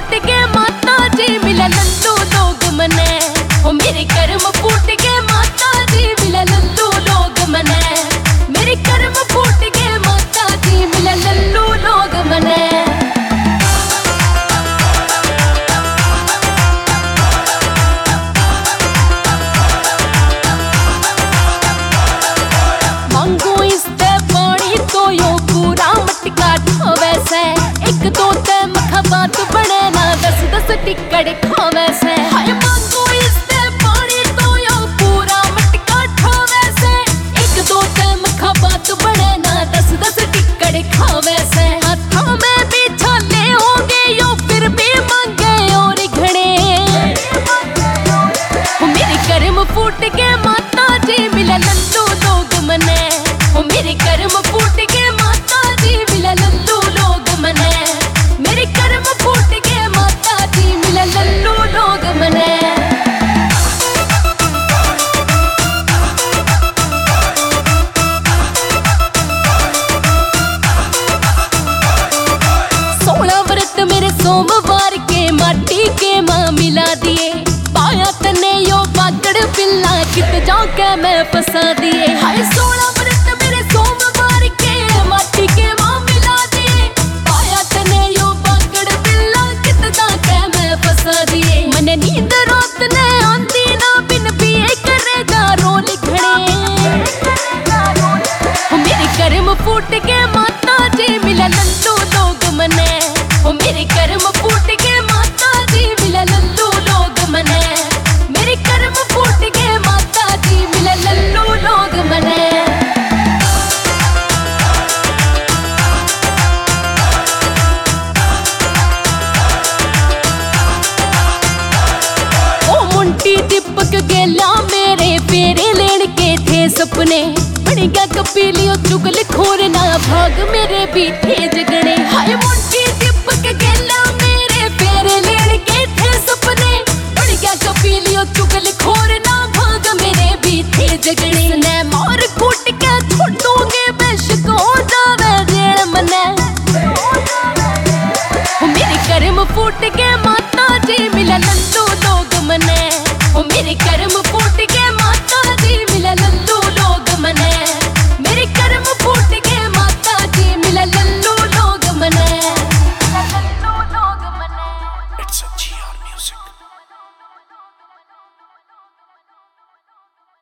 फूट के माता जी मिला लल्लू लोग मने। ओ मेरे कर्म फूट के माता जी मिला लल्लू लोग मने। मेरे कर्म फूट के माता जी मिला लल्लू लोग मने। मांगो इसते पानी तो यो पूरा मटका ढोवे से। एक दो ते मखा बात बने ना 10-10 टिकड़ खावे से। हाय मांगो इसते पानी तो यो पूरा मटका ढोवे से। एक दो ते मखा बात बने ना 10-10 टिकड़ खावे से। हाथों में भी छाले होंगे यो फिर भी मांगे और घड़े। मेरे कर्म फूट के माता जी मिला लल्लू लोग मने। ओ मेरे कर्म फूट के माता जी मिला लल्लू लोग मने। मेरे कर्म फूट के माता जी मिला लल्लू लोग मने। सोलह व्रत मेरे सोमवार के माटी के माँ मिला दिए। पाया तने यो बागड़ पिल्ला कित जाके मैं फंसा दिए। हाय 16 व्रत मेरे सोमवार के माटी के माँ मिला दिए। पाया तने यो बागड़ पिल्ला कित जाके मैं फंसा दिए। मने नींद रात ने आंदी ना बिन पिए करेगा रोल घड़े। मेरे कर्म फूट के माता जी मिला लल्लू लोग मने। ओ मेरे कर्म फूट के माता जी मिला लल्लू लोग मने। मेरे कर्म फूट के माता जी मिला लल्लू लोग मने। ओ मुंटी दीपक गेला मेरे फेरे लेन के थे सपने। बन गया कपीलियो चुगल खोरना भाग मेरे भी थे जगने। हाय मुंटी दीपक गेला मेरे फेरे लेन के थे सपने। बन गया कपीलियो चुगल खोरना भाग मेरे भी थे जगने।